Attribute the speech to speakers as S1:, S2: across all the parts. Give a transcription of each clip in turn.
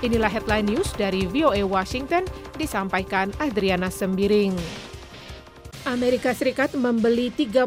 S1: Inilah headline news dari VOA Washington, disampaikan Adriana Sembiring. Amerika Serikat membeli 32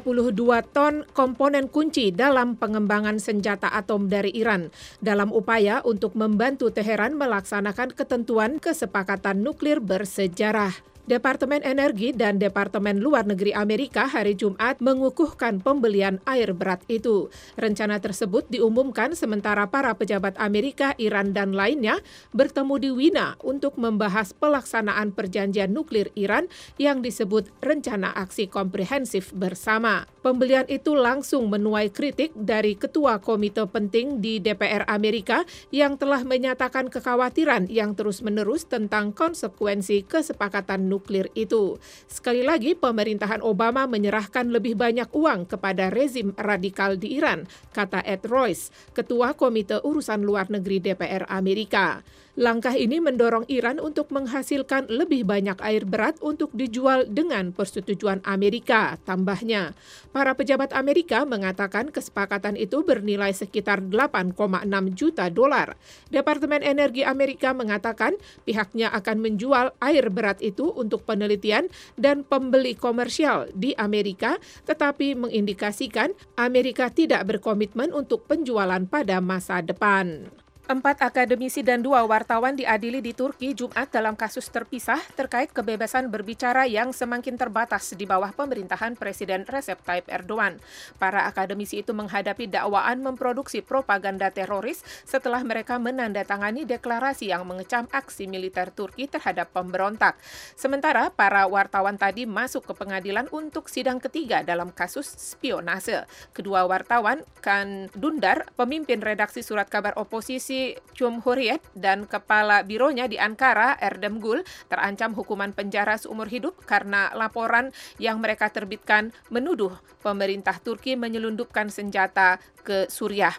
S1: ton komponen kunci dalam pengembangan senjata atom dari Iran dalam upaya untuk membantu Teheran melaksanakan ketentuan kesepakatan nuklir bersejarah. Departemen Energi dan Departemen Luar Negeri Amerika hari Jumat mengukuhkan pembelian air berat itu. Rencana tersebut diumumkan sementara para pejabat Amerika, Iran, dan lainnya bertemu di Wina untuk membahas pelaksanaan perjanjian nuklir Iran yang disebut Rencana Aksi Komprehensif Bersama. Pembelian itu langsung menuai kritik dari Ketua Komite Penting di DPR Amerika yang telah menyatakan kekhawatiran yang terus-menerus tentang konsekuensi kesepakatan nuklir itu. Sekali lagi, pemerintahan Obama menyerahkan lebih banyak uang kepada rezim radikal di Iran, kata Ed Royce, Ketua Komite Urusan Luar Negeri DPR Amerika. Langkah ini mendorong Iran untuk menghasilkan lebih banyak air berat untuk dijual dengan persetujuan Amerika, tambahnya. Para pejabat Amerika mengatakan kesepakatan itu bernilai sekitar 8,6 juta dolar. Departemen Energi Amerika mengatakan pihaknya akan menjual air berat itu untuk penelitian dan pembeli komersial di Amerika, tetapi mengindikasikan Amerika tidak berkomitmen untuk penjualan pada masa depan. 4 akademisi dan 2 wartawan diadili di Turki Jumat dalam kasus terpisah terkait kebebasan berbicara yang semakin terbatas di bawah pemerintahan Presiden Recep Tayyip Erdogan. Para akademisi itu menghadapi dakwaan memproduksi propaganda teroris setelah mereka menandatangani deklarasi yang mengecam aksi militer Turki terhadap pemberontak. Sementara para wartawan tadi masuk ke pengadilan untuk sidang ketiga dalam kasus spionase. Kedua wartawan, Kan Dündar, pemimpin redaksi surat kabar oposisi Cumhuriyet, dan kepala bironya di Ankara, Erdem Gül, terancam hukuman penjara seumur hidup karena laporan yang mereka terbitkan menuduh pemerintah Turki menyelundupkan senjata ke Suriah.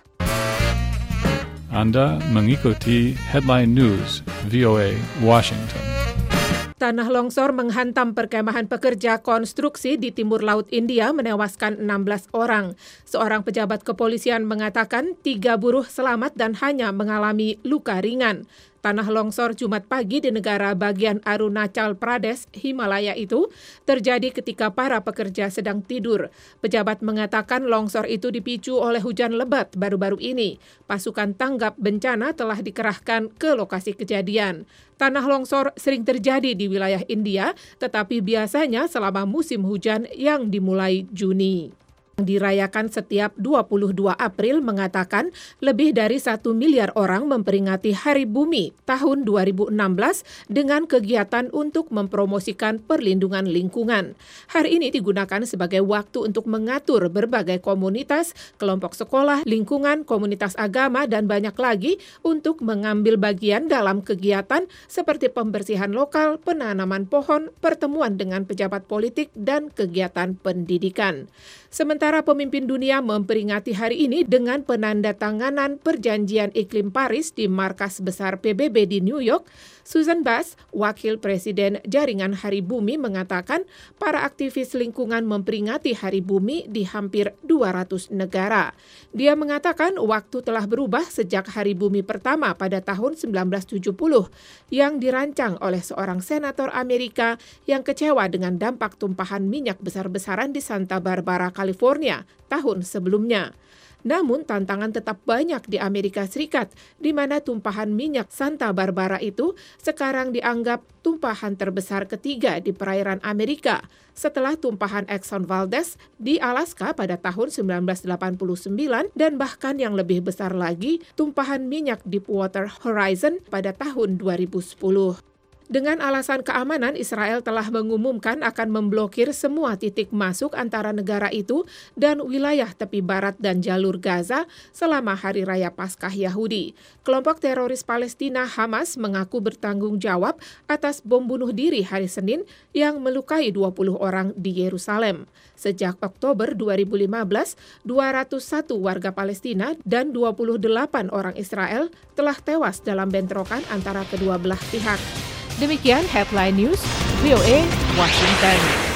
S2: Anda mengikuti Headline News VOA Washington.
S1: Tanah longsor menghantam perkemahan pekerja konstruksi di timur laut India menewaskan 16 orang. Seorang pejabat kepolisian mengatakan 3 buruh selamat dan hanya mengalami luka ringan. Tanah longsor Jumat pagi di negara bagian Arunachal Pradesh, Himalaya itu terjadi ketika para pekerja sedang tidur. Pejabat mengatakan longsor itu dipicu oleh hujan lebat baru-baru ini. Pasukan tanggap bencana telah dikerahkan ke lokasi kejadian. Tanah longsor sering terjadi di wilayah India, tetapi biasanya selama musim hujan yang dimulai Juni. Dirayakan setiap 22 April mengatakan lebih dari 1 miliar orang memperingati Hari Bumi tahun 2016 dengan kegiatan untuk mempromosikan perlindungan lingkungan. Hari ini digunakan sebagai waktu untuk mengatur berbagai komunitas, kelompok sekolah, lingkungan, komunitas agama, dan banyak lagi untuk mengambil bagian dalam kegiatan seperti pembersihan lokal, penanaman pohon, pertemuan dengan pejabat politik, dan kegiatan pendidikan. Sementara pemimpin dunia memperingati hari ini dengan penandatanganan perjanjian iklim Paris di markas besar PBB di New York, Susan Bass, wakil presiden Jaringan Hari Bumi, mengatakan para aktivis lingkungan memperingati Hari Bumi di hampir 200 negara. Dia mengatakan waktu telah berubah sejak Hari Bumi pertama pada tahun 1970 yang dirancang oleh seorang senator Amerika yang kecewa dengan dampak tumpahan minyak besar-besaran di Santa Barbara, California tahun sebelumnya. Namun tantangan tetap banyak di Amerika Serikat, di mana tumpahan minyak Santa Barbara itu sekarang dianggap tumpahan terbesar ketiga di perairan Amerika, setelah tumpahan Exxon Valdez di Alaska pada tahun 1989 dan bahkan yang lebih besar lagi, tumpahan minyak Deepwater Horizon pada tahun 2010. Dengan alasan keamanan, Israel telah mengumumkan akan memblokir semua titik masuk antara negara itu dan wilayah tepi barat dan jalur Gaza selama Hari Raya Paskah Yahudi. Kelompok teroris Palestina Hamas mengaku bertanggung jawab atas bom bunuh diri hari Senin yang melukai 20 orang di Yerusalem. Sejak Oktober 2015, 201 warga Palestina dan 28 orang Israel telah tewas dalam bentrokan antara kedua belah pihak. Demikian Headline News VOA Washington.